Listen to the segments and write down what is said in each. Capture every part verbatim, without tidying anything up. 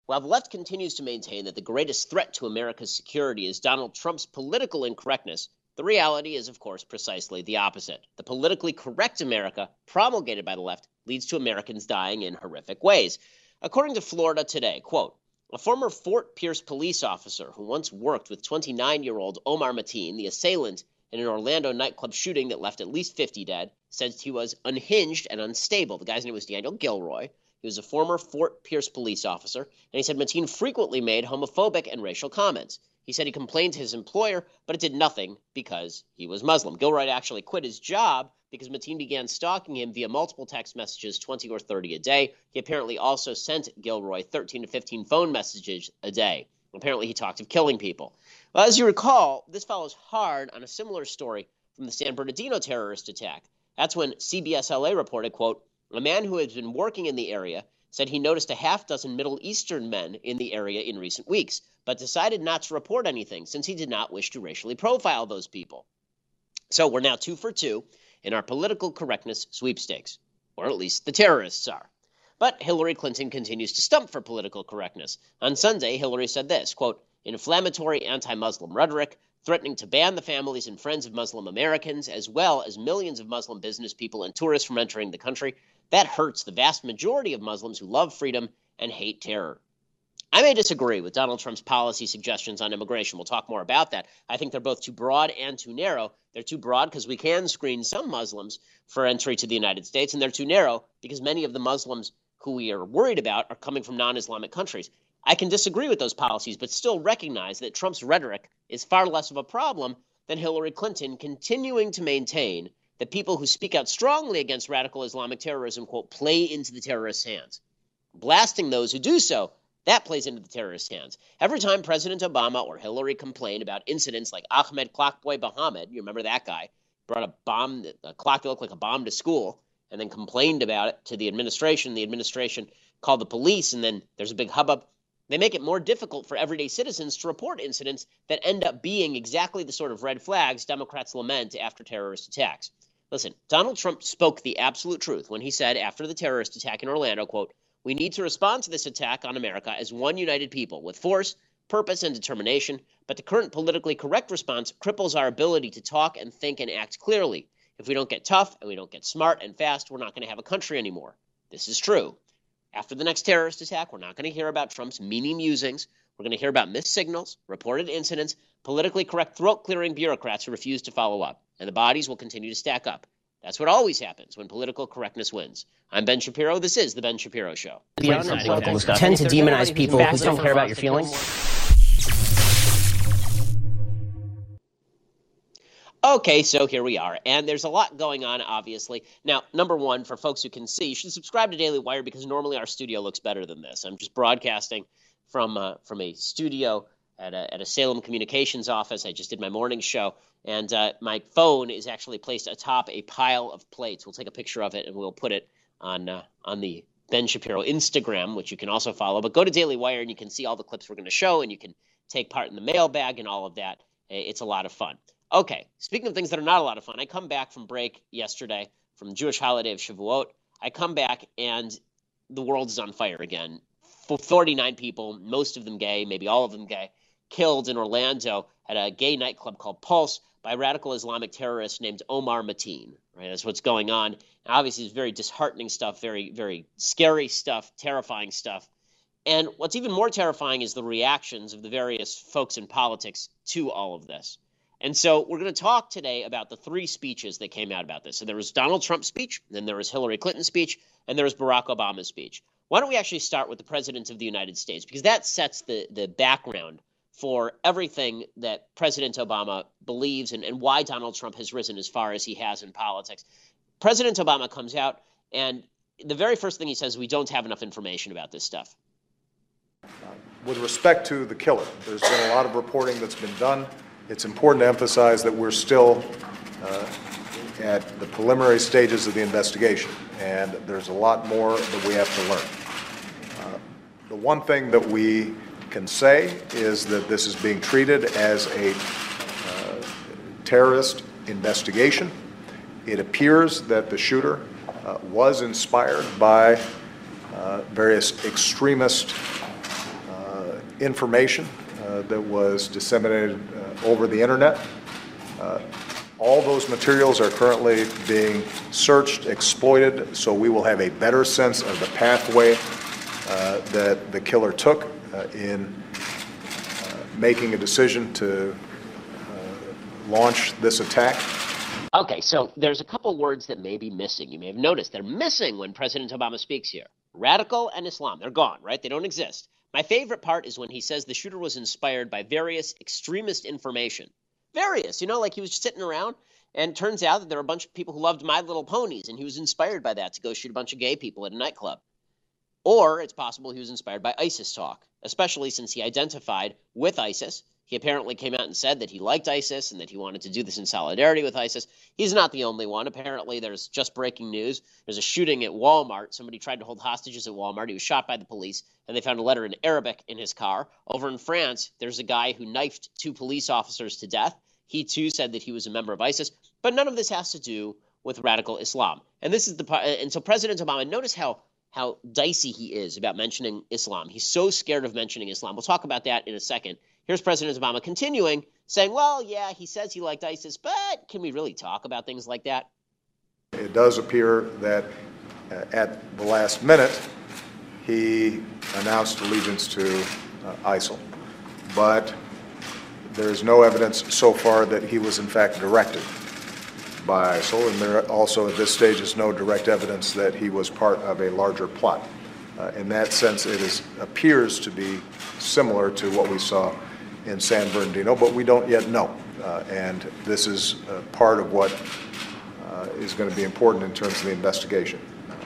While the left continues to maintain that the greatest threat to America's security is Donald Trump's political incorrectness, the reality is, of course, precisely the opposite. The politically correct America promulgated by the left leads to Americans dying in horrific ways. According to Florida Today, quote, a former Fort Pierce police officer who once worked with twenty-nine-year-old Omar Mateen, the assailant in an Orlando nightclub shooting that left at least fifty dead, said he was unhinged and unstable. The guy's name was Daniel Gilroy. He was a former Fort Pierce police officer, and he said Mateen frequently made homophobic and racial comments. He said he complained to his employer, but it did nothing because he was Muslim. Gilroy actually quit his job because Mateen began stalking him via multiple text messages, twenty or thirty a day. He apparently also sent Gilroy thirteen to fifteen phone messages a day. Apparently he talked of killing people. Well, as you recall, this follows hard on a similar story from the San Bernardino terrorist attack. That's when C B S L A reported, quote, a man who has been working in the area said he noticed a half dozen Middle Eastern men in the area in recent weeks, but decided not to report anything since he did not wish to racially profile those people. So we're now two for two in our political correctness sweepstakes, or at least the terrorists are. But Hillary Clinton continues to stump for political correctness. On Sunday, Hillary said this, quote, inflammatory anti-Muslim rhetoric, threatening to ban the families and friends of Muslim Americans, as well as millions of Muslim business people and tourists from entering the country, that hurts the vast majority of Muslims who love freedom and hate terror. I may disagree with Donald Trump's policy suggestions on immigration. We'll talk more about that. I think they're both too broad and too narrow. They're too broad because we can screen some Muslims for entry to the United States, and they're too narrow because many of the Muslims who we are worried about are coming from non-Islamic countries. I can disagree with those policies, but still recognize that Trump's rhetoric is far less of a problem than Hillary Clinton continuing to maintain that people who speak out strongly against radical Islamic terrorism, quote, play into the terrorists' hands. Blasting those who do so, that plays into the terrorists' hands. Every time President Obama or Hillary complained about incidents like Ahmed Clockboy Mohammed, you remember that guy, brought a bomb, a clock that looked like a bomb to school, and then complained about it to the administration. The administration called the police, and then there's a big hubbub. They make it more difficult for everyday citizens to report incidents that end up being exactly the sort of red flags Democrats lament after terrorist attacks. Listen, Donald Trump spoke the absolute truth when he said after the terrorist attack in Orlando, quote, we need to respond to this attack on America as one united people with force, purpose, and determination, but the current politically correct response cripples our ability to talk and think and act clearly. If we don't get tough and we don't get smart and fast, we're not going to have a country anymore. This is true. After the next terrorist attack, we're not going to hear about Trump's meaning musings. We're going to hear about missed signals, reported incidents, politically correct throat-clearing bureaucrats who refuse to follow up, and the bodies will continue to stack up. That's what always happens when political correctness wins. I'm Ben Shapiro. This is The Ben Shapiro Show. Tend to demonize people who don't care about your feelings. Okay, so here we are, and there's a lot going on, obviously. Now, number one, for folks who can see, you should subscribe to Daily Wire because normally our studio looks better than this. I'm just broadcasting from uh, from a studio at a, at a Salem Communications office. I just did my morning show, and uh, my phone is actually placed atop a pile of plates. We'll take a picture of it, and we'll put it on uh, on the Ben Shapiro Instagram, which you can also follow. But go to Daily Wire, and you can see all the clips we're going to show, and you can take part in the mailbag and all of that. It's a lot of fun. Okay, speaking of things that are not a lot of fun, I come back from break yesterday from the Jewish holiday of Shavuot. I come back, and the world is on fire again. forty-nine people, most of them gay, maybe all of them gay, killed in Orlando at a gay nightclub called Pulse by a radical Islamic terrorist named Omar Mateen. Right, that's what's going on. And obviously, it's very disheartening stuff, very, very scary stuff, terrifying stuff. And what's even more terrifying is the reactions of the various folks in politics to all of this. And so we're going to talk today about the three speeches that came out about this. So there was Donald Trump's speech, then there was Hillary Clinton's speech, and there was Barack Obama's speech. Why don't we actually start with the President of the United States? Because that sets the, the background for everything that President Obama believes and, and why Donald Trump has risen as far as he has in politics. President Obama comes out, and the very first thing he says is we don't have enough information about this stuff. With respect to the killer, there's been a lot of reporting that's been done. It's important to emphasize that we're still uh, at the preliminary stages of the investigation, and there's a lot more that we have to learn. Uh, the one thing that we can say is that this is being treated as a uh, terrorist investigation. It appears that the shooter uh, was inspired by uh, various extremist information uh, that was disseminated uh, over the internet. Uh, all those materials are currently being searched, exploited, so we will have a better sense of the pathway uh, that the killer took uh, in uh, making a decision to uh, launch this attack. Okay, so there's a couple words that may be missing. You may have noticed they're missing when President Obama speaks here. Radical and Islam. They're gone, right? They don't exist. My favorite part is when he says the shooter was inspired by various extremist information. Various, you know, like he was just sitting around, and it turns out that there were a bunch of people who loved My Little Ponies, and he was inspired by that to go shoot a bunch of gay people at a nightclub. Or it's possible he was inspired by ISIS talk, especially since he identified with ISIS. He apparently came out and said that he liked ISIS and that he wanted to do this in solidarity with ISIS. He's not the only one. Apparently, there's just breaking news. There's a shooting at Walmart. Somebody tried to hold hostages at Walmart. He was shot by the police, and they found a letter in Arabic in his car. Over in France, there's a guy who knifed two police officers to death. He, too, said that he was a member of ISIS. But none of this has to do with radical Islam. And this is the part. And so President Obama, notice how how dicey he is about mentioning Islam. He's so scared of mentioning Islam. We'll talk about that in a second. Here's President Obama continuing, saying, well, yeah, he says he liked ISIS, but can we really talk about things like that? It does appear that uh, at the last minute, he announced allegiance to uh, ISIL. But there is no evidence so far that he was in fact directed by ISIL, and there also at this stage is no direct evidence that he was part of a larger plot. Uh, in that sense, it is, appears to be similar to what we saw in San Bernardino, but we don't yet know. Uh, and this is uh, part of what uh, is going to be important in terms of the investigation.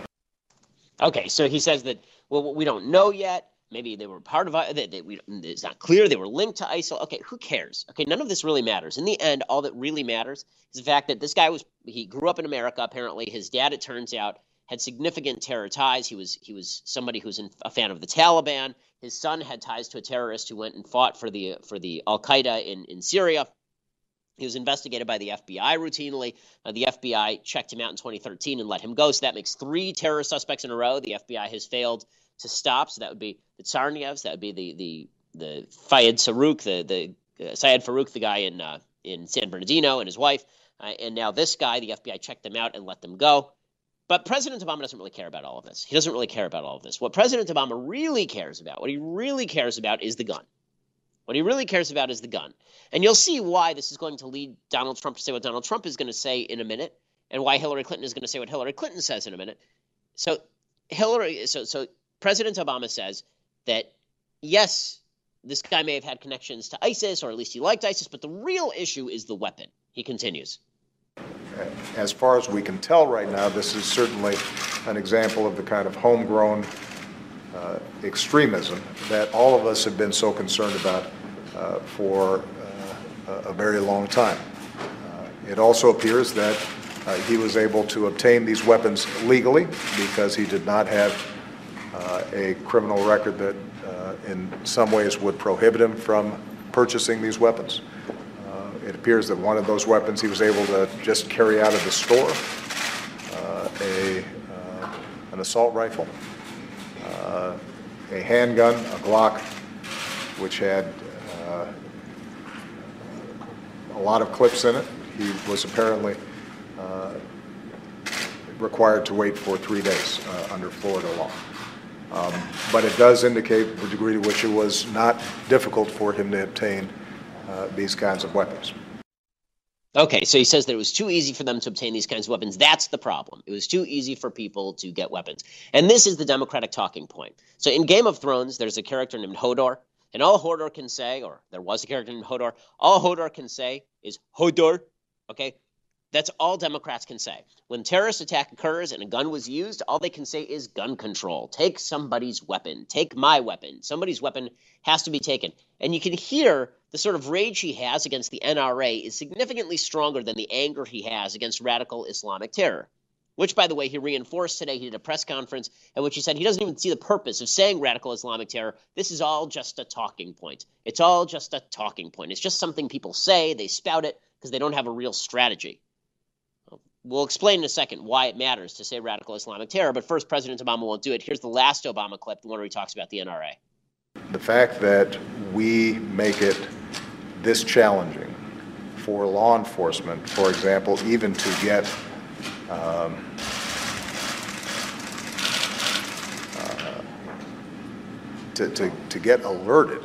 Okay, so he says that, well, we don't know yet. Maybe they were part of it. They, they, we, it's not clear. They were linked to ISIL. Okay, who cares? Okay, none of this really matters. In the end, all that really matters is the fact that this guy was, he grew up in America, apparently. His dad, it turns out, had significant terror ties. He was he was somebody who's in, a fan of the Taliban. His son had ties to a terrorist who went and fought for the for the Al-Qaeda in, in Syria. He was investigated by the F B I routinely. Uh, the F B I checked him out in twenty thirteen and let him go. So that makes three terror suspects in a row the F B I has failed to stop. So that would be the Tsarnaevs. That would be the the the Fayed Farouk, the the uh, Syed Farouk, the guy in uh, in San Bernardino, and his wife. Uh, and now this guy, the F B I checked them out and let them go. But President Obama doesn't really care about all of this. He doesn't really care about all of this. What President Obama really cares about, what he really cares about is the gun. What he really cares about is the gun. And you'll see why this is going to lead Donald Trump to say what Donald Trump is going to say in a minute, and why Hillary Clinton is going to say what Hillary Clinton says in a minute. So Hillary, so so President Obama says that, yes, this guy may have had connections to ISIS, or at least he liked ISIS, but the real issue is the weapon. He continues. As far as we can tell right now, this is certainly an example of the kind of homegrown uh, extremism that all of us have been so concerned about uh, for uh, a very long time. Uh, it also appears that uh, he was able to obtain these weapons legally because he did not have uh, a criminal record that uh, in some ways would prohibit him from purchasing these weapons. It appears that one of those weapons he was able to just carry out of the store, uh, a, uh, an assault rifle, uh, a handgun, a Glock, which had uh, a lot of clips in it. He was apparently uh, required to wait for three days uh, under Florida law. Um, but it does indicate the degree to which it was not difficult for him to obtain Uh, these kinds of weapons. Okay, so he says that it was too easy for them to obtain these kinds of weapons. That's the problem. It was too easy for people to get weapons. And this is the Democratic talking point. So in Game of Thrones, there's a character named Hodor, and all Hodor can say, or there was a character named Hodor, all Hodor can say is Hodor, okay? That's all Democrats can say. When terrorist attack occurs and a gun was used, all they can say is gun control. Take somebody's weapon. Take my weapon. Somebody's weapon has to be taken. And you can hear the sort of rage he has against the N R A is significantly stronger than the anger he has against radical Islamic terror, which, by the way, he reinforced today. He did a press conference in which he said he doesn't even see the purpose of saying radical Islamic terror. This is all just a talking point. It's all just a talking point. It's just something people say. They spout it because they don't have a real strategy. We'll explain in a second why it matters to say radical Islamic terror, but first, President Obama won't do it. Here's the last Obama clip, the one where he talks about the N R A. The fact that we make it this challenging for law enforcement, for example, even to get um, uh, to, to, to get alerted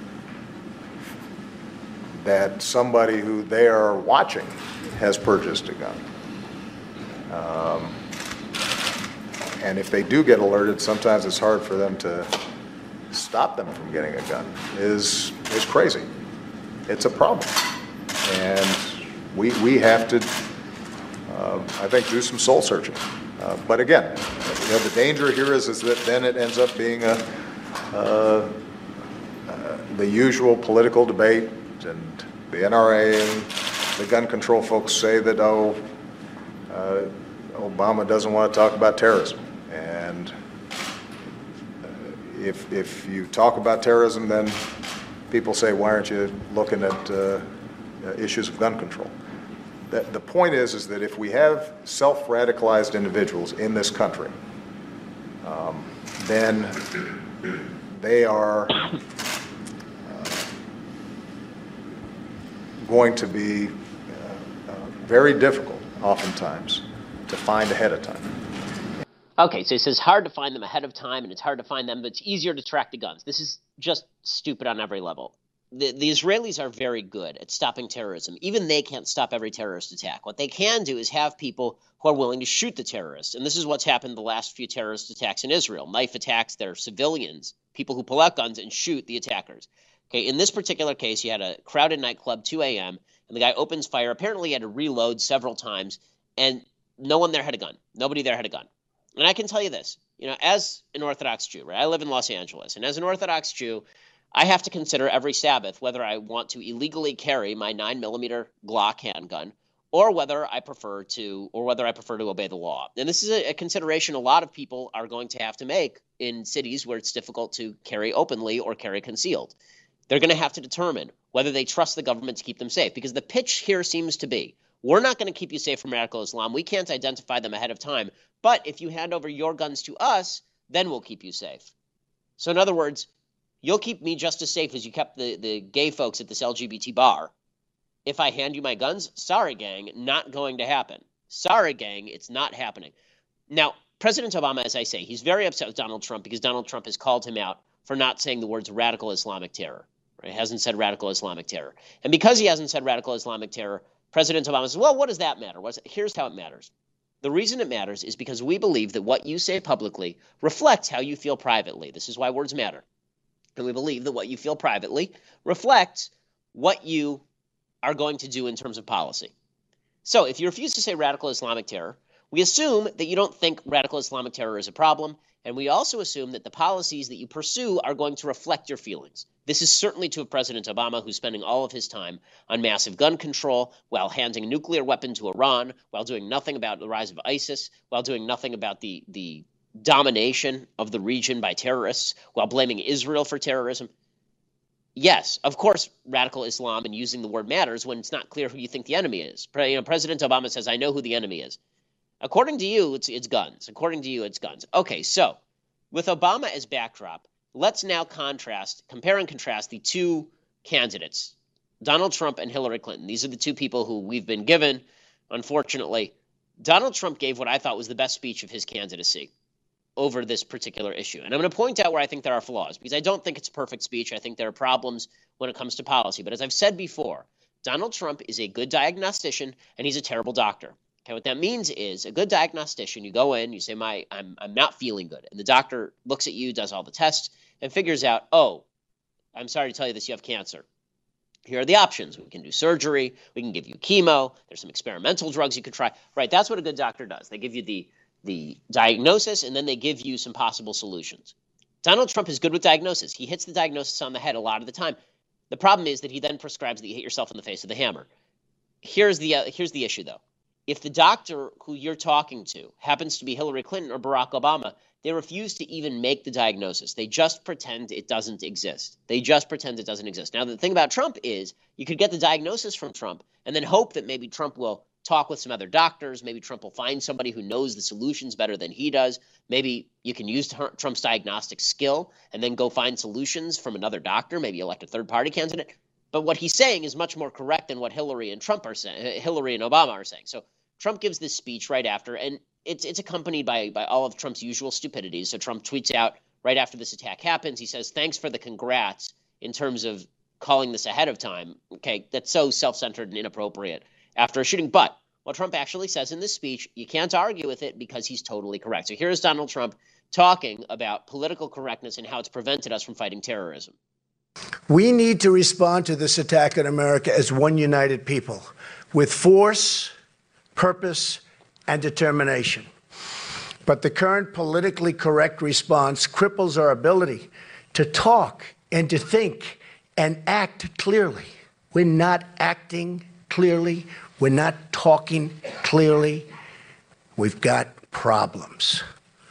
that somebody who they are watching has purchased a gun. Um, and if they do get alerted, sometimes it's hard for them to stop them from getting a gun, is, is crazy. It's a problem. And we, we have to, uh, I think, do some soul searching. Uh, but again, you know, the danger here is, is that then it ends up being a, uh, uh, the usual political debate, and the N R A and the gun control folks say that, oh, uh, Obama doesn't want to talk about terrorism. And uh, if, if you talk about terrorism, then people say, why aren't you looking at uh, issues of gun control? The, the point is, is that if we have self-radicalized individuals in this country, um, then they are uh, going to be uh, uh, very difficult, oftentimes, to find ahead of time. Okay, so he says hard to find them ahead of time, and it's hard to find them, but it's easier to track the guns. This is just stupid on every level. The, the Israelis are very good at stopping terrorism. Even they can't stop every terrorist attack. What they can do is have people who are willing to shoot the terrorists. And this is what's happened the last few terrorist attacks in Israel. Knife attacks, they're civilians, people who pull out guns and shoot the attackers. Okay, in this particular case, you had a crowded nightclub, two a.m., and the guy opens fire. Apparently he had to reload several times, and no one there had a gun. Nobody there had a gun. And I can tell you this, you know, as an Orthodox Jew, right? I live in Los Angeles, and as an Orthodox Jew, I have to consider every Sabbath whether I want to illegally carry my nine millimeter Glock handgun or whether I prefer to or whether I prefer to obey the law. And this is a, a consideration a lot of people are going to have to make in cities where it's difficult to carry openly or carry concealed. They're going to have to determine whether they trust the government to keep them safe, because the pitch here seems to be, we're not going to keep you safe from radical Islam. We can't identify them ahead of time. But if you hand over your guns to us, then we'll keep you safe. So in other words, you'll keep me just as safe as you kept the, the gay folks at this L G B T bar. If I hand you my guns, sorry, gang, not going to happen. Sorry, gang, it's not happening. Now, President Obama, as I say, he's very upset with Donald Trump because Donald Trump has called him out for not saying the words radical Islamic terror. Right? He hasn't said radical Islamic terror. And because he hasn't said radical Islamic terror, President Obama says, well, what does that matter? Here's how it matters. The reason it matters is because we believe that what you say publicly reflects how you feel privately. This is why words matter. And we believe that what you feel privately reflects what you are going to do in terms of policy. So if you refuse to say radical Islamic terror, we assume that you don't think radical Islamic terror is a problem, and we also assume that the policies that you pursue are going to reflect your feelings. This is certainly true of President Obama, who's spending all of his time on massive gun control while handing a nuclear weapon to Iran, while doing nothing about the rise of ISIS, while doing nothing about the, the domination of the region by terrorists, while blaming Israel for terrorism. Yes, of course, radical Islam and using the word matters when it's not clear who you think the enemy is. You know, President Obama says, I know who the enemy is. According to you, it's, it's guns. According to you, it's guns. Okay, so with Obama as backdrop, let's now contrast, compare and contrast the two candidates, Donald Trump and Hillary Clinton. These are the two people who we've been given, unfortunately. Donald Trump gave what I thought was the best speech of his candidacy over this particular issue. And I'm going to point out where I think there are flaws, because I don't think it's a perfect speech. I think there are problems when it comes to policy. But as I've said before, Donald Trump is a good diagnostician, and he's a terrible doctor. Okay, what that means is a good diagnostician, you go in, you say, "My, I'm, I'm not feeling good." And the doctor looks at you, does all the tests, and figures out, oh, I'm sorry to tell you this, you have cancer. Here are the options. We can do surgery. We can give you chemo. There's some experimental drugs you could try. Right, that's what a good doctor does. They give you the, the diagnosis, and then they give you some possible solutions. Donald Trump is good with diagnosis. He hits the diagnosis on the head a lot of the time. The problem is that he then prescribes that you hit yourself in the face with a hammer. Here's the, uh, here's the issue, though. If the doctor who you're talking to happens to be Hillary Clinton or Barack Obama, they refuse to even make the diagnosis. They just pretend it doesn't exist. They just pretend it doesn't exist. Now, the thing about Trump is you could get the diagnosis from Trump and then hope that maybe Trump will talk with some other doctors. Maybe Trump will find somebody who knows the solutions better than he does. Maybe you can use Trump's diagnostic skill and then go find solutions from another doctor, maybe elect a third-party candidate. But what he's saying is much more correct than what Hillary and Trump are saying, Hillary and Obama are saying. So Trump gives this speech right after, and it's it's accompanied by by all of Trump's usual stupidities. So Trump tweets out right after this attack happens. He says, "Thanks for the congrats," in terms of calling this ahead of time. Okay, that's so self-centered and inappropriate after a shooting. But what Trump actually says in this speech, you can't argue with it because he's totally correct. So here's Donald Trump talking about political correctness and how it's prevented us from fighting terrorism. We need to respond to this attack on America as one united people, with force, purpose, and determination. But the current politically correct response cripples our ability to talk and to think and act clearly. We're not acting clearly. We're not talking clearly. We've got problems.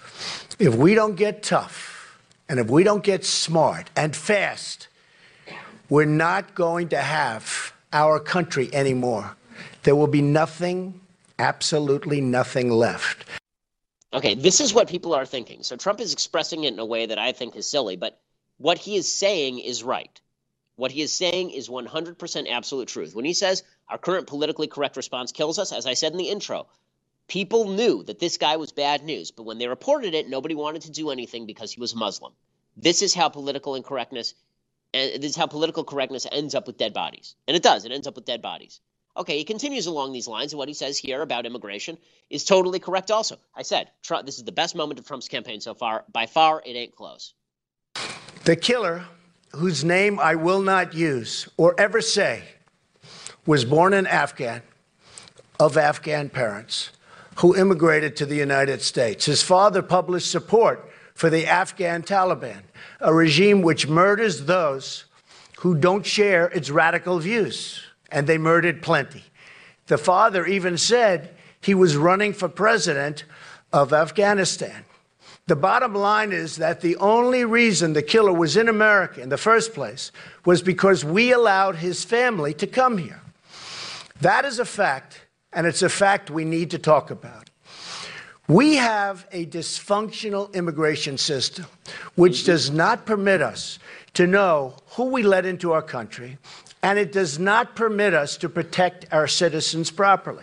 If we don't get tough, and if we don't get smart and fast, we're not going to have our country anymore. There will be nothing, absolutely nothing left. Okay, this is what people are thinking. So Trump is expressing it in a way that I think is silly, but what he is saying is right. What he is saying is one hundred percent absolute truth. When he says our current politically correct response kills us, as I said in the intro, people knew that this guy was bad news, but when they reported it, nobody wanted to do anything because he was Muslim. This is how political incorrectness And this is how political correctness ends up with dead bodies. And it does. It ends up with dead bodies. Okay, he continues along these lines, and what he says here about immigration is totally correct also. I said, Trump, this is the best moment of Trump's campaign so far. By far, it ain't close. The killer, whose name I will not use or ever say, was born in Afghan, of Afghan parents, who immigrated to the United States. His father published support for the Afghan Taliban, a regime which murders those who don't share its radical views, and they murdered plenty. The father even said he was running for president of Afghanistan. The bottom line is that the only reason the killer was in America in the first place was because we allowed his family to come here. That is a fact, and it's a fact we need to talk about. We have a dysfunctional immigration system which does not permit us to know who we let into our country, and it does not permit us to protect our citizens properly.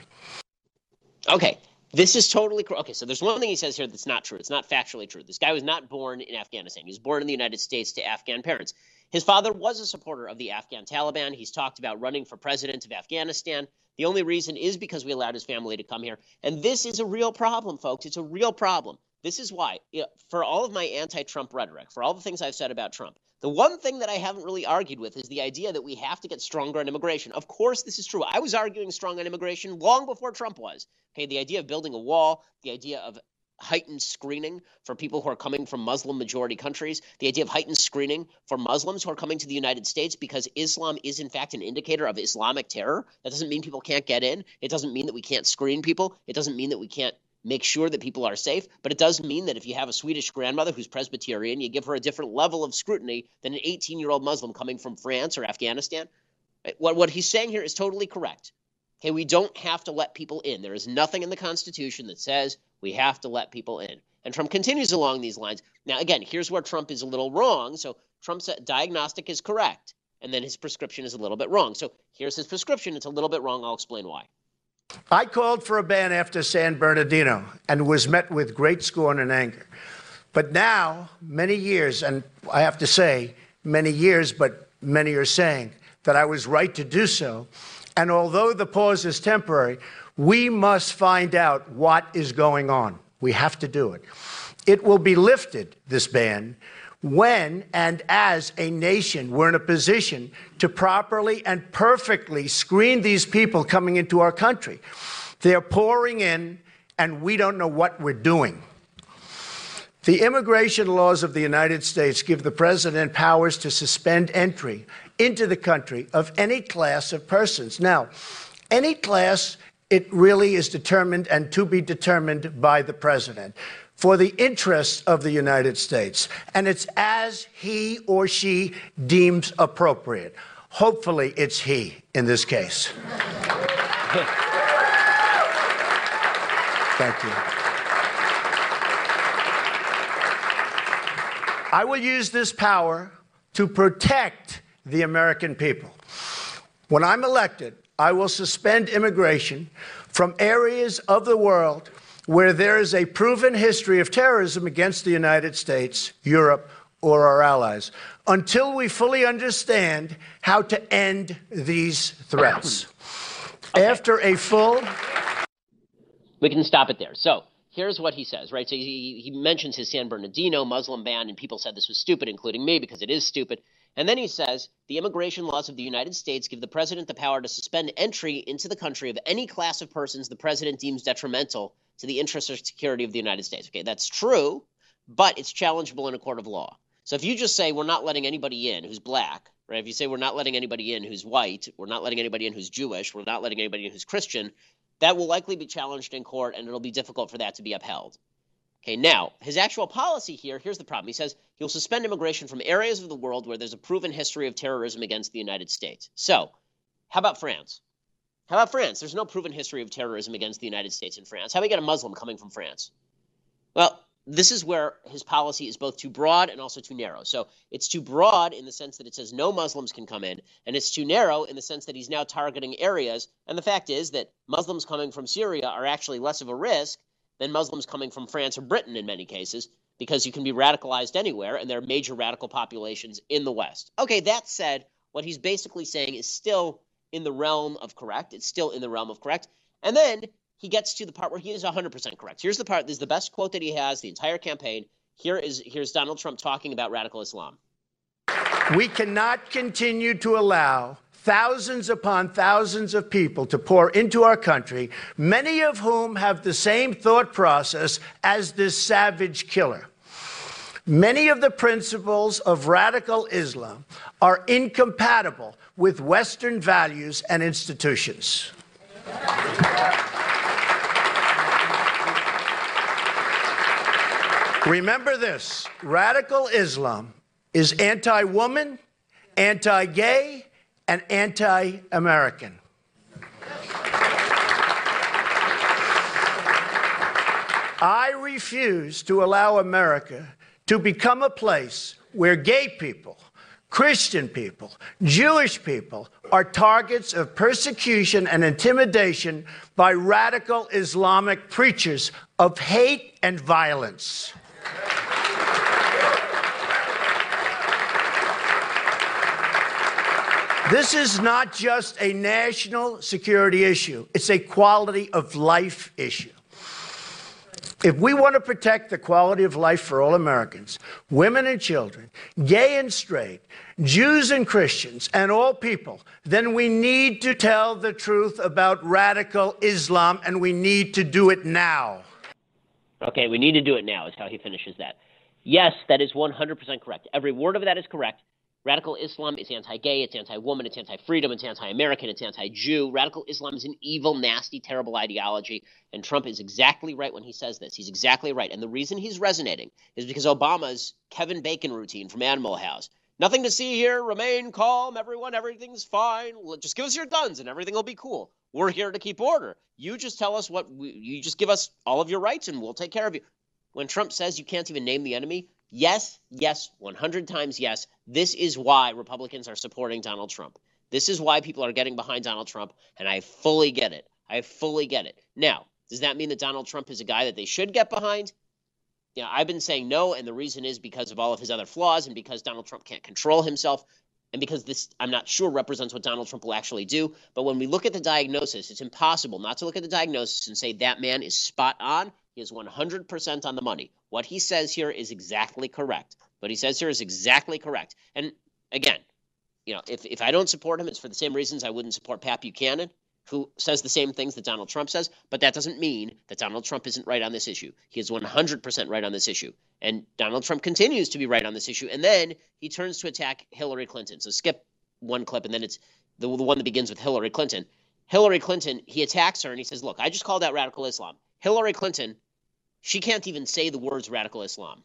Okay, this is totally correct. Okay, so there's one thing he says here that's not true. It's not factually true. This guy was not born in Afghanistan. He was born in the United States to Afghan parents. His father was a supporter of the Afghan Taliban. He's talked about running for president of Afghanistan. The only reason is because we allowed his family to come here. And this is a real problem, folks. It's a real problem. This is why, you know, for all of my anti-Trump rhetoric, for all the things I've said about Trump, the one thing that I haven't really argued with is the idea that we have to get stronger on immigration. Of course, this is true. I was arguing strong on immigration long before Trump was. Okay, the idea of building a wall, the idea of heightened screening for people who are coming from Muslim-majority countries, the idea of heightened screening for Muslims who are coming to the United States because Islam is, in fact, an indicator of Islamic terror. That doesn't mean people can't get in. It doesn't mean that we can't screen people. It doesn't mean that we can't make sure that people are safe. But it does mean that if you have a Swedish grandmother who's Presbyterian, you give her a different level of scrutiny than an eighteen-year-old Muslim coming from France or Afghanistan. What, what he's saying here is totally correct. Okay, we don't have to let people in. There is nothing in the Constitution that says we have to let people in. And Trump continues along these lines. Now, again, here's where Trump is a little wrong. So Trump's diagnostic is correct, and then his prescription is a little bit wrong. So here's his prescription. It's a little bit wrong. I'll explain why. I called for a ban after San Bernardino and was met with great scorn and anger. But now, many years, and I have to say many years, but many are saying that I was right to do so. And although the pause is temporary, we must find out what is going on. We have to do it. It will be lifted, this ban, when and as a nation we're in a position to properly and perfectly screen these people coming into our country. They're pouring in, and we don't know what we're doing. The immigration laws of the United States give the president powers to suspend entry into the country of any class of persons. Now, any class, it really is determined and to be determined by the president for the interests of the United States. And it's as he or she deems appropriate. Hopefully, it's he in this case. Thank you. I will use this power to protect the American people. When I'm elected, I will suspend immigration from areas of the world where there is a proven history of terrorism against the United States, Europe, or our allies, until we fully understand how to end these threats. Okay. After a full... We can stop it there. So here's what he says, right? So he, he mentions his San Bernardino Muslim ban, and people said this was stupid, including me, because it is stupid. And then he says, the immigration laws of the United States give the president the power to suspend entry into the country of any class of persons the president deems detrimental to the interests or security of the United States. Okay, that's true, but it's challengeable in a court of law. So if you just say we're not letting anybody in who's black, right? If you say we're not letting anybody in who's white, we're not letting anybody in who's Jewish, we're not letting anybody in who's Christian, that will likely be challenged in court, and it'll be difficult for that to be upheld. Okay, now, his actual policy here, here's the problem. He says he'll suspend immigration from areas of the world where there's a proven history of terrorism against the United States. So, how about France? How about France? There's no proven history of terrorism against the United States in France. How do we get a Muslim coming from France? Well, this is where his policy is both too broad and also too narrow. So it's too broad in the sense that it says no Muslims can come in, and it's too narrow in the sense that he's now targeting areas. And the fact is that Muslims coming from Syria are actually less of a risk than Muslims coming from France or Britain in many cases, because you can be radicalized anywhere, and there are major radical populations in the West. Okay, that said, what he's basically saying is still in the realm of correct. It's still in the realm of correct. And then he gets to the part where he is one hundred percent correct. Here's the part. This is the best quote that he has the entire campaign. Here is here's Donald Trump talking about radical Islam. We cannot continue to allow thousands upon thousands of people to pour into our country, many of whom have the same thought process as this savage killer. Many of the principles of radical Islam are incompatible with Western values and institutions. Remember this, radical Islam is anti-woman, anti-gay, and anti-American. I refuse to allow America to become a place where gay people, Christian people, Jewish people are targets of persecution and intimidation by radical Islamic preachers of hate and violence. This is not just a national security issue. It's a quality of life issue. If we want to protect the quality of life for all Americans, women and children, gay and straight, Jews and Christians, and all people, then we need to tell the truth about radical Islam, and we need to do it now. Okay, we need to do it now is how he finishes that. Yes, that is one hundred percent correct. Every word of that is correct. Radical Islam is anti-gay, it's anti-woman, it's anti-freedom, it's anti-American, it's anti-Jew. Radical Islam is an evil, nasty, terrible ideology, and Trump is exactly right when he says this. He's exactly right. And the reason he's resonating is because Obama's Kevin Bacon routine from Animal House. Nothing to see here, remain calm, everyone, everything's fine. Just give us your guns and everything will be cool. We're here to keep order. You just tell us what, we, you just give us all of your rights and we'll take care of you. When Trump says you can't even name the enemy, yes, yes, one hundred times yes. This is why Republicans are supporting Donald Trump. This is why people are getting behind Donald Trump, and I fully get it. I fully get it. Now, does that mean that Donald Trump is a guy that they should get behind? Yeah, I've been saying no, and the reason is because of all of his other flaws and because Donald Trump can't control himself and because this, I'm not sure, represents what Donald Trump will actually do. But when we look at the diagnosis, it's impossible not to look at the diagnosis and say that man is spot on. He is one hundred percent on the money. What he says here is exactly correct. What he says here is exactly correct. And again, you know, if, if I don't support him, it's for the same reasons I wouldn't support Pat Buchanan, who says the same things that Donald Trump says. But that doesn't mean that Donald Trump isn't right on this issue. He is one hundred percent right on this issue. And Donald Trump continues to be right on this issue. And then he turns to attack Hillary Clinton. So skip one clip, and then it's the, the one that begins with Hillary Clinton. Hillary Clinton, he attacks her, and he says, look, I just called out radical Islam. Hillary Clinton, she can't even say the words radical Islam.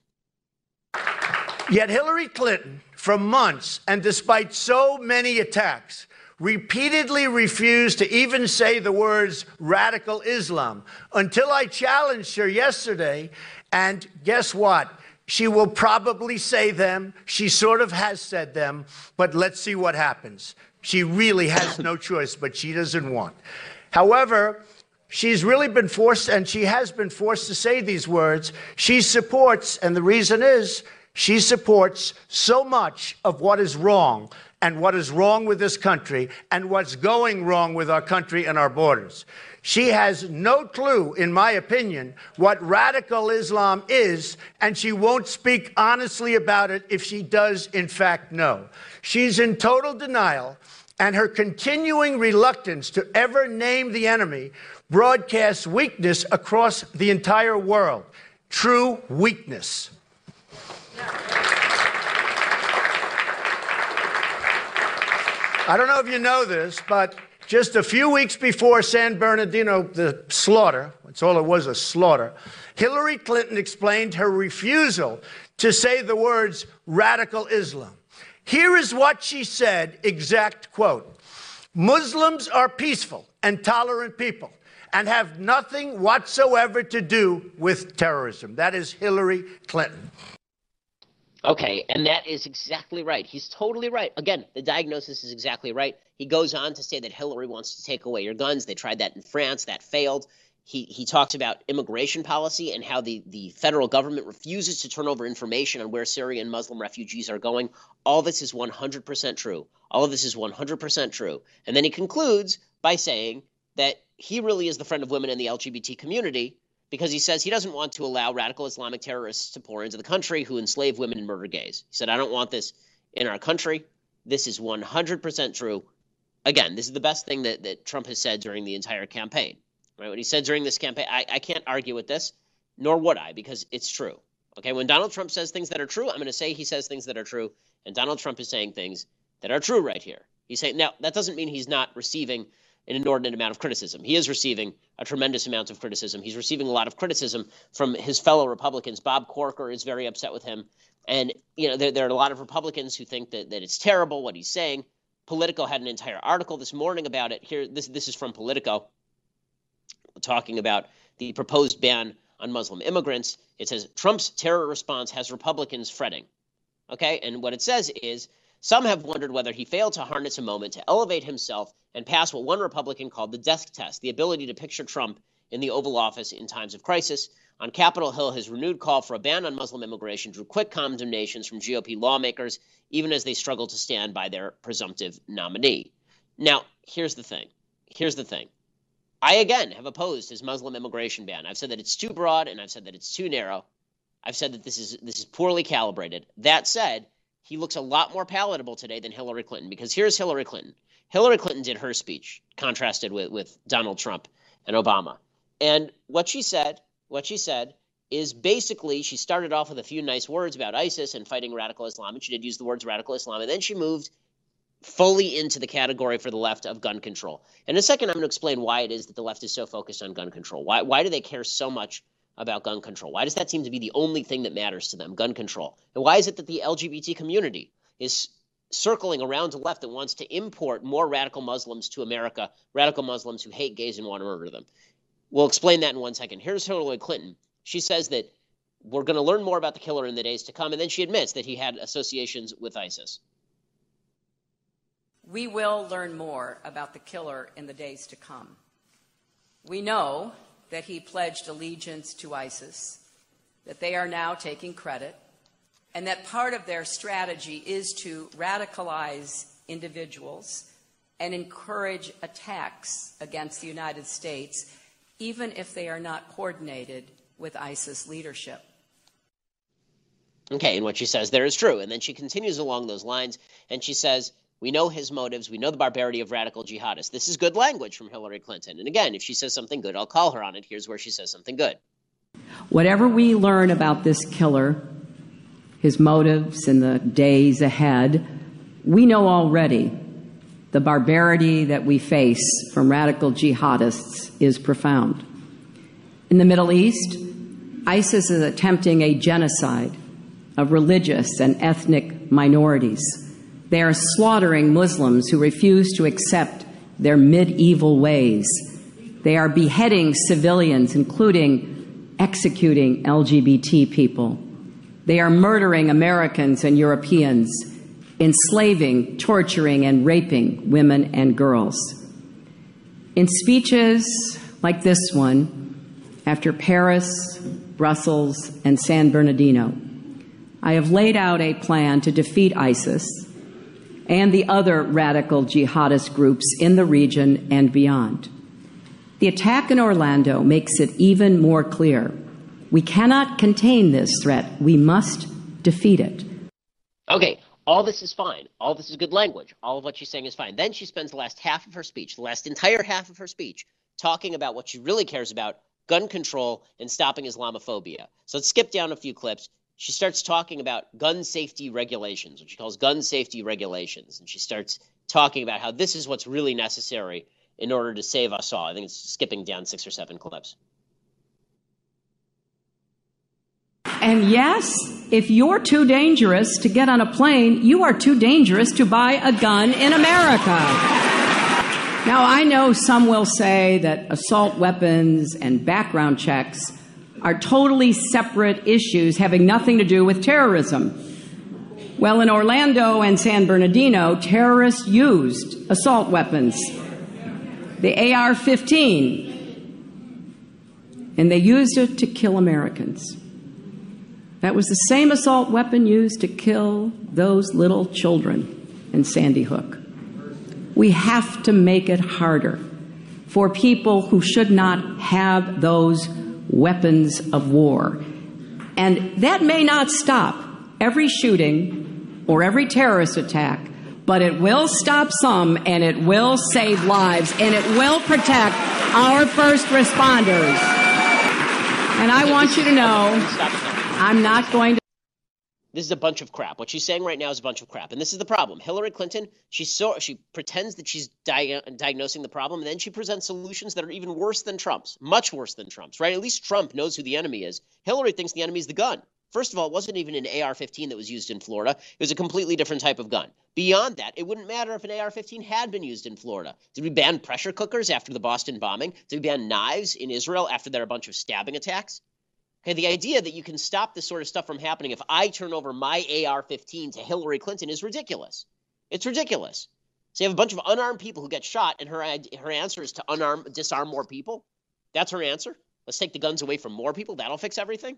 Yet Hillary Clinton, for months, and despite so many attacks, repeatedly refused to even say the words radical Islam until I challenged her yesterday. And guess what? She will probably say them. She sort of has said them, but let's see what happens. She really has no choice, but she doesn't want. However, she's really been forced, and she has been forced to say these words. She supports, and the reason is, she supports so much of what is wrong and what is wrong with this country and what's going wrong with our country and our borders. She has no clue, in my opinion, what radical Islam is, and she won't speak honestly about it if she does, in fact, know. She's in total denial, and her continuing reluctance to ever name the enemy broadcasts weakness across the entire world. True weakness. I don't know if you know this, but just a few weeks before San Bernardino, the slaughter, that's all it was, a slaughter, Hillary Clinton explained her refusal to say the words radical Islam. Here is what she said, exact quote: Muslims are peaceful and tolerant people and have nothing whatsoever to do with terrorism. That is Hillary Clinton. Okay, and that is exactly right. He's totally right. Again, the diagnosis is exactly right. He goes on to say that Hillary wants to take away your guns. They tried that in France. That failed. He he talked about immigration policy and how the, the federal government refuses to turn over information on where Syrian Muslim refugees are going. All this is one hundred percent true. All of this is one hundred percent true. And then he concludes by saying that he really is the friend of women in the L G B T community, because he says he doesn't want to allow radical Islamic terrorists to pour into the country who enslave women and murder gays. He said, I don't want this in our country. This is one hundred percent true. Again, this is the best thing that, that Trump has said during the entire campaign. Right? What he said during this campaign, I, I can't argue with this, nor would I, because it's true. Okay, when Donald Trump says things that are true, I'm going to say he says things that are true, and Donald Trump is saying things that are true right here. He's saying, now, that doesn't mean he's not receiving an inordinate amount of criticism. He is receiving a tremendous amount of criticism. He's receiving a lot of criticism from his fellow Republicans. Bob Corker is very upset with him. And, you know, there, there are a lot of Republicans who think that, that it's terrible what he's saying. Politico had an entire article this morning about it. Here, this, this is from Politico, talking about the proposed ban on Muslim immigrants. It says, Trump's terror response has Republicans fretting. Okay, and what it says is, some have wondered whether he failed to harness a moment to elevate himself and pass what one Republican called the desk test, the ability to picture Trump in the Oval Office in times of crisis. On Capitol Hill, his renewed call for a ban on Muslim immigration drew quick condemnations from G O P lawmakers, even as they struggled to stand by their presumptive nominee. Now, here's the thing. Here's the thing. I, again, have opposed his Muslim immigration ban. I've said that it's too broad, and I've said that it's too narrow. I've said that this is this is poorly calibrated. That said, he looks a lot more palatable today than Hillary Clinton, because here's Hillary Clinton. Hillary Clinton did her speech, contrasted with, with Donald Trump and Obama. And what she said, what she said is basically, she started off with a few nice words about ISIS and fighting radical Islam, and she did use the words radical Islam, and then she moved fully into the category for the left of gun control. In a second, I'm going to explain why it is that the left is so focused on gun control. Why, why do they care so much about gun control? Why does that seem to be the only thing that matters to them, gun control? And why is it that the L G B T community is circling around the left that wants to import more radical Muslims to America, radical Muslims who hate gays and want to murder them? We'll explain that in one second. Here's Hillary Clinton. She says that we're going to learn more about the killer in the days to come, and then she admits that he had associations with ISIS. We will learn more about the killer in the days to come. We know that he pledged allegiance to ISIS, that they are now taking credit, and that part of their strategy is to radicalize individuals and encourage attacks against the United States, even if they are not coordinated with ISIS leadership. Okay, and what she says there is true. And then she continues along those lines, and she says, we know his motives. We know the barbarity of radical jihadists. This is good language from Hillary Clinton. And again, if she says something good, I'll call her on it. Here's where she says something good. Whatever we learn about this killer, his motives in the days ahead, we know already the barbarity that we face from radical jihadists is profound. In the Middle East, ISIS is attempting a genocide of religious and ethnic minorities, They are slaughtering Muslims who refuse to accept their medieval ways. They are beheading civilians, including executing L G B T people. They are murdering Americans and Europeans, enslaving, torturing, and raping women and girls. In speeches like this one, after Paris, Brussels, and San Bernardino, I have laid out a plan to defeat ISIS and the other radical jihadist groups in the region and beyond. The attack in Orlando makes it even more clear. We cannot contain this threat. We must defeat it. Okay, all this is fine. All this is good language. All of what she's saying is fine. Then she spends the last half of her speech, the last entire half of her speech, talking about what she really cares about, gun control and stopping Islamophobia. So let's skip down a few clips. She starts talking about gun safety regulations, what she calls gun safety regulations. And she starts talking about how this is what's really necessary in order to save us all. I think it's skipping down six or seven clips. And yes, if you're too dangerous to get on a plane, you are too dangerous to buy a gun in America. Now, I know some will say that assault weapons and background checks are totally separate issues having nothing to do with terrorism. Well, in Orlando and San Bernardino, terrorists used assault weapons, the A R fifteen, and they used it to kill Americans. That was the same assault weapon used to kill those little children in Sandy Hook. We have to make it harder for people who should not have those weapons of war. And that may not stop every shooting or every terrorist attack, but it will stop some, and it will save lives, and it will protect our first responders. And I want you to know, I'm not going to. This is a bunch of crap. What she's saying right now is a bunch of crap. And this is the problem. Hillary Clinton, she's so, she pretends that she's di- diagnosing the problem, and then she presents solutions that are even worse than Trump's, much worse than Trump's, right? At least Trump knows who the enemy is. Hillary thinks the enemy is the gun. First of all, it wasn't even an A R fifteen that was used in Florida. It was a completely different type of gun. Beyond that, it wouldn't matter if an A R fifteen had been used in Florida. Did we ban pressure cookers after the Boston bombing? Did we ban knives in Israel after there were a bunch of stabbing attacks? Okay, the idea that you can stop this sort of stuff from happening if I turn over my A R fifteen to Hillary Clinton is ridiculous. It's ridiculous. So you have a bunch of unarmed people who get shot, and her her answer is to unarm, disarm more people. That's her answer. Let's take the guns away from more people. That'll fix everything.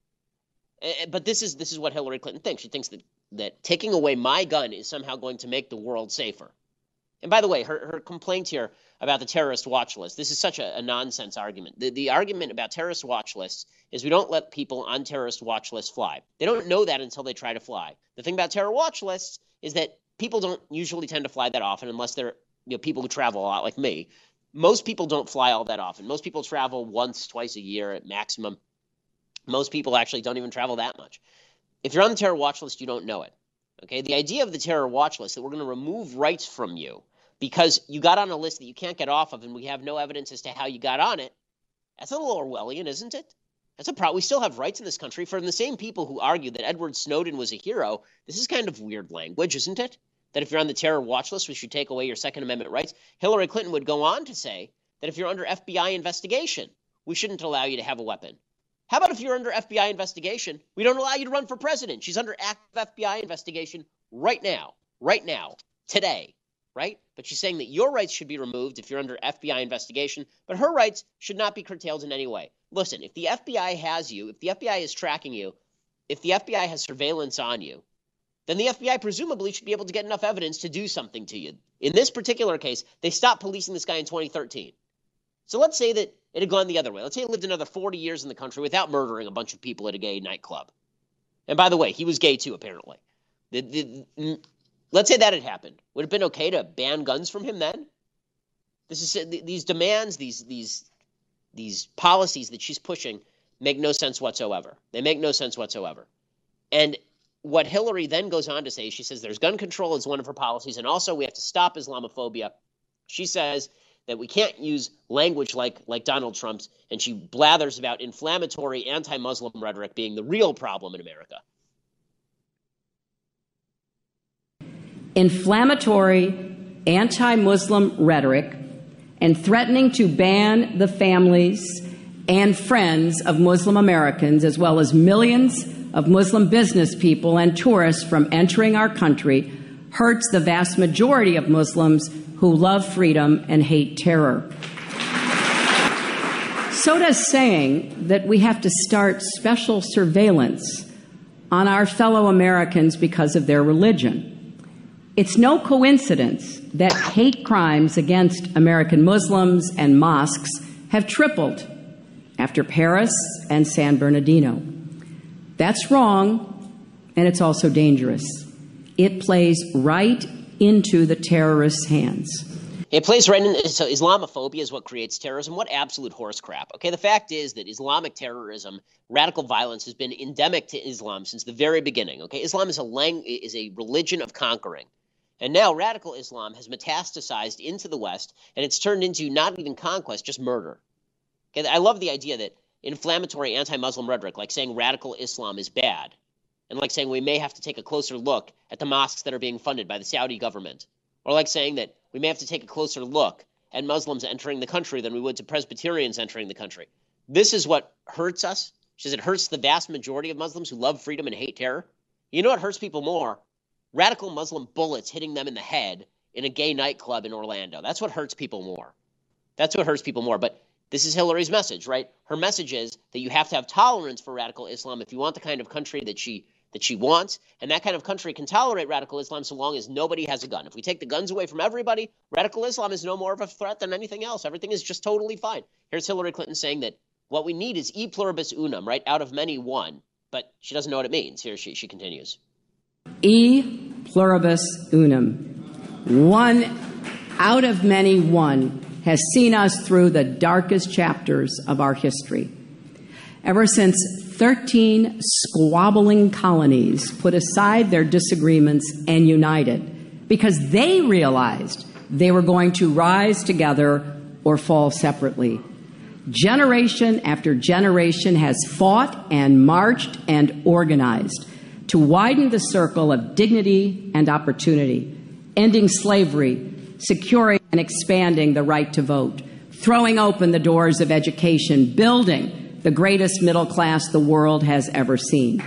But this is this is what Hillary Clinton thinks. She thinks that that taking away my gun is somehow going to make the world safer. And by the way, her, her complaint here about the terrorist watch list, this is such a, a nonsense argument. The, the argument about terrorist watch lists is we don't let people on terrorist watch lists fly. They don't know that until they try to fly. The thing about terror watch lists is that people don't usually tend to fly that often unless they're you know, people who travel a lot like me. Most people don't fly all that often. Most people travel once, twice a year at maximum. Most people actually don't even travel that much. If you're on the terror watch list, you don't know it. Okay, the idea of the terror watch list, that we're going to remove rights from you because you got on a list that you can't get off of and we have no evidence as to how you got on it, that's a little Orwellian, isn't it? That's a problem. We still have rights in this country. For the same people who argue that Edward Snowden was a hero, this is kind of weird language, isn't it? That if you're on the terror watch list, we should take away your Second Amendment rights. Hillary Clinton would go on to say that if you're under F B I investigation, we shouldn't allow you to have a weapon. How about if you're under F B I investigation, we don't allow you to run for president? She's under active F B I investigation right now, right now, today, right? But she's saying that your rights should be removed if you're under F B I investigation, but her rights should not be curtailed in any way. Listen, if the F B I has you, if the F B I is tracking you, if the F B I has surveillance on you, then the F B I presumably should be able to get enough evidence to do something to you. In this particular case, they stopped policing this guy in twenty thirteen. So let's say that it had gone the other way. Let's say he lived another forty years in the country without murdering a bunch of people at a gay nightclub. And by the way, he was gay too, apparently. The, the, let's say that had happened. Would it have been okay to ban guns from him then? This is these demands, these these these policies that she's pushing make no sense whatsoever. They make no sense whatsoever. And what Hillary then goes on to say, she says there's gun control as one of her policies, and also we have to stop Islamophobia. She says that we can't use language like like Donald Trump's, and she blathers about inflammatory anti-Muslim rhetoric being the real problem in America. inflammatory anti-Muslim rhetoric, and threatening to ban the families and friends of Muslim Americans, as well as millions of Muslim business people and tourists from entering our country, hurts the vast majority of Muslims who love freedom and hate terror. So does saying that we have to start special surveillance on our fellow Americans because of their religion. It's no coincidence that hate crimes against American Muslims and mosques have tripled after Paris and San Bernardino. That's wrong, and it's also dangerous. It plays right into the terrorists' hands. It plays right in. So Islamophobia is what creates terrorism. What absolute horse crap. Okay, the fact is that Islamic terrorism, radical violence, has been endemic to Islam since the very beginning. Okay, Islam is a lang- is a religion of conquering. And now radical Islam has metastasized into the West, and it's turned into not even conquest, just murder. Okay, I love the idea that inflammatory anti-Muslim rhetoric, like saying radical Islam is bad, and like saying we may have to take a closer look at the mosques that are being funded by the Saudi government, or like saying that we may have to take a closer look at Muslims entering the country than we would to Presbyterians entering the country. This is what hurts us. She says it hurts the vast majority of Muslims who love freedom and hate terror. You know what hurts people more? Radical Muslim bullets hitting them in the head in a gay nightclub in Orlando. That's what hurts people more. That's what hurts people more. But this is Hillary's message, right? Her message is that you have to have tolerance for radical Islam if you want the kind of country that she that she wants. And that kind of country can tolerate radical Islam so long as nobody has a gun. If we take the guns away from everybody, radical Islam is no more of a threat than anything else. Everything is just totally fine. Here's Hillary Clinton saying that what we need is e pluribus unum, right? Out of many, one. But she doesn't know what it means. Here she, she continues. E pluribus unum. One out of many, one has seen us through the darkest chapters of our history. Ever since thirteen squabbling colonies put aside their disagreements and united because they realized they were going to rise together or fall separately. Generation after generation has fought and marched and organized to widen the circle of dignity and opportunity, ending slavery, securing and expanding the right to vote, throwing open the doors of education, building the greatest middle class the world has ever seen.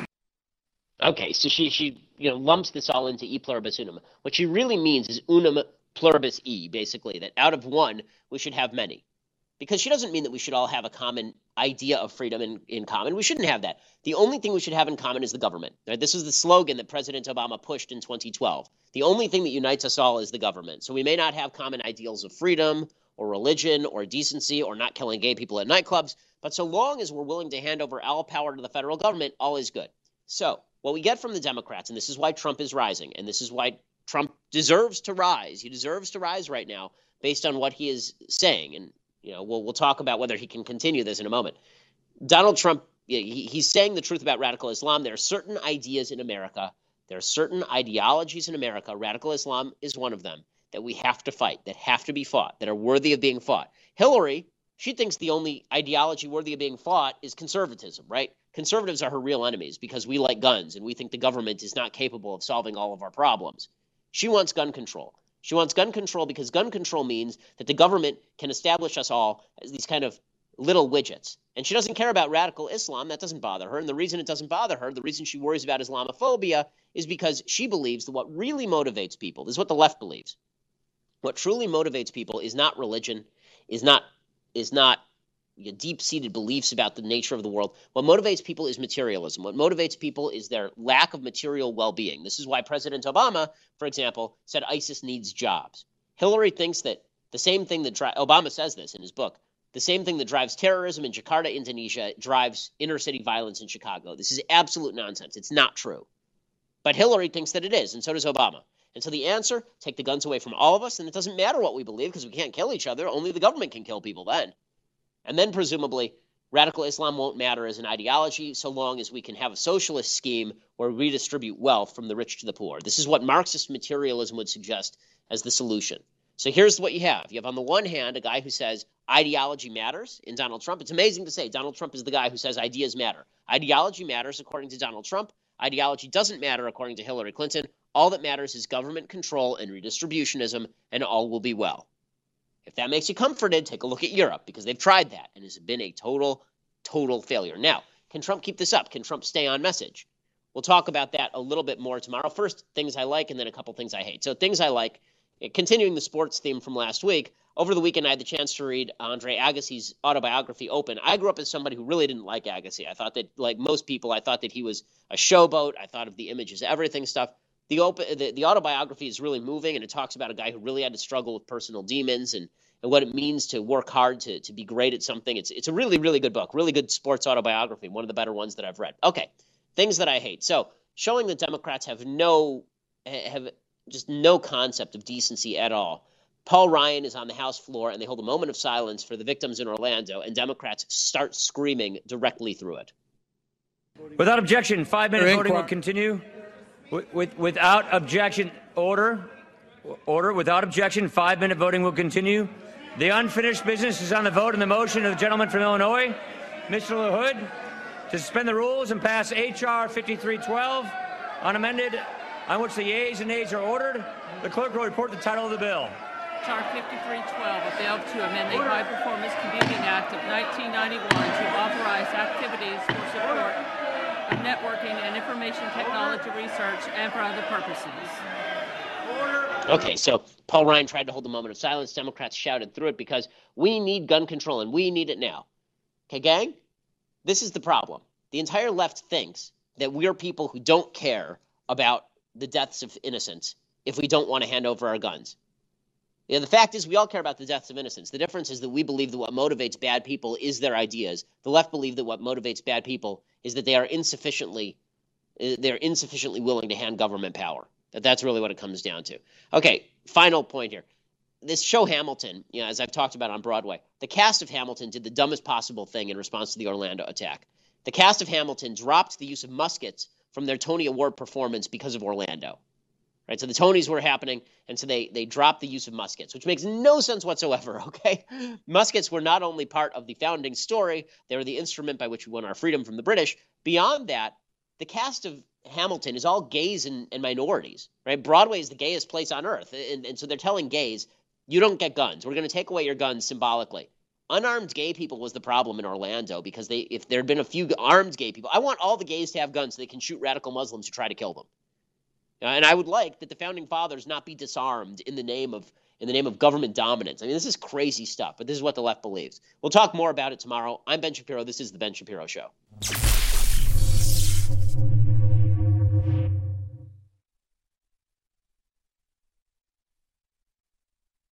Okay, so she, she you know, lumps this all into e pluribus unum. What she really means is unum pluribus e, basically, that out of one, we should have many. Because she doesn't mean that we should all have a common idea of freedom in, in common. We shouldn't have that. The only thing we should have in common is the government. Right? This is the slogan that President Obama pushed in twenty twelve. The only thing that unites us all is the government. So we may not have common ideals of freedom or religion or decency or not killing gay people at nightclubs, but so long as we're willing to hand over all power to the federal government, all is good. So what we get from the Democrats, and this is why Trump is rising, and this is why Trump deserves to rise. He deserves to rise right now based on what he is saying. And you know, we'll, we'll talk about whether he can continue this in a moment. Donald Trump, he, he's saying the truth about radical Islam. There are certain ideas in America, there are certain ideologies in America, radical Islam is one of them, that we have to fight, that have to be fought, that are worthy of being fought. Hillary, she thinks the only ideology worthy of being fought is conservatism, right? Conservatives are her real enemies because we like guns and we think the government is not capable of solving all of our problems. She wants gun control. She wants gun control because gun control means that the government can establish us all as these kind of little widgets. And she doesn't care about radical Islam. That doesn't bother her. And the reason it doesn't bother her, the reason she worries about Islamophobia, is because she believes that what really motivates people, this is what the left believes. What truly motivates people is not religion, is not is not you know, deep-seated beliefs about the nature of the world. What motivates people is materialism. What motivates people is their lack of material well-being. This is why President Obama, for example, said ISIS needs jobs. Hillary thinks that the same thing that dri- Obama says this in his book, the same thing that drives terrorism in Jakarta, Indonesia, drives inner-city violence in Chicago. This is absolute nonsense. It's not true. But Hillary thinks that it is, and so does Obama. And so the answer, take the guns away from all of us, and it doesn't matter what we believe because we can't kill each other. Only the government can kill people then. And then presumably radical Islam won't matter as an ideology so long as we can have a socialist scheme where we redistribute wealth from the rich to the poor. This is what Marxist materialism would suggest as the solution. So here's what you have. You have on the one hand a guy who says ideology matters in Donald Trump. It's amazing to say Donald Trump is the guy who says ideas matter. Ideology matters according to Donald Trump. Ideology doesn't matter according to Hillary Clinton. All that matters is government control and redistributionism, and all will be well. If that makes you comforted, take a look at Europe, because they've tried that and it's been a total, total failure. Now, can Trump keep this up? Can Trump stay on message? We'll talk about that a little bit more tomorrow. First, things I like, and then a couple things I hate. So things I like, continuing the sports theme from last week, over the weekend I had the chance to read Andre Agassi's autobiography, Open. I grew up as somebody who really didn't like Agassi. I thought that, like most people, I thought that he was a showboat. I thought of the images, everything stuff. The, open, the, the autobiography is really moving, and it talks about a guy who really had to struggle with personal demons and, and what it means to work hard to, to be great at something. It's, it's a really, really good book, really good sports autobiography, one of the better ones that I've read. Okay, things that I hate. So showing that Democrats have no have just no concept of decency at all. Paul Ryan is on the House floor, and they hold a moment of silence for the victims in Orlando, and Democrats start screaming directly through it. Without objection, five-minute voting will continue. With, with, without objection, order. Order. Without objection, five-minute voting will continue. The unfinished business is on the vote and the motion of the gentleman from Illinois, Mister LaHood, to suspend the rules and pass H R fifty-three twelve, unamended, on which the yeas and nays are ordered. The clerk will report the title of the bill. H R fifty-three twelve, a bill to amend the High Performance Computing Act of nineteen ninety-one to authorize activities for support of networking and information technology research and for other purposes. Okay, so Paul Ryan tried to hold a moment of silence. Democrats shouted through it because we need gun control and we need it now. Okay, gang? This is the problem. The entire left thinks that we are people who don't care about the deaths of innocents if we don't want to hand over our guns. You know, the fact is we all care about the deaths of innocents. The difference is that we believe that what motivates bad people is their ideas. The left believe that what motivates bad people is that they are insufficiently they're insufficiently willing to hand government power. That that's really what it comes down to. Okay, final point here. This show Hamilton, you know, as I've talked about on Broadway, the cast of Hamilton did the dumbest possible thing in response to the Orlando attack. The cast of Hamilton dropped the use of muskets from their Tony Award performance because of Orlando. Right, so the Tonys were happening, and so they they dropped the use of muskets, which makes no sense whatsoever, okay? Muskets were not only part of the founding story, they were the instrument by which we won our freedom from the British. Beyond that, the cast of Hamilton is all gays and, and minorities, right? Broadway is the gayest place on earth, and, and so they're telling gays, you don't get guns. We're going to take away your guns symbolically. Unarmed gay people was the problem in Orlando because they if there had been a few armed gay people, I want all the gays to have guns so they can shoot radical Muslims who try to kill them. Uh, and I would like that the founding fathers not be disarmed in the name of in the name of government dominance. I mean, this is crazy stuff, but this is what the left believes. We'll talk more about it tomorrow. I'm Ben Shapiro. This is The Ben Shapiro Show.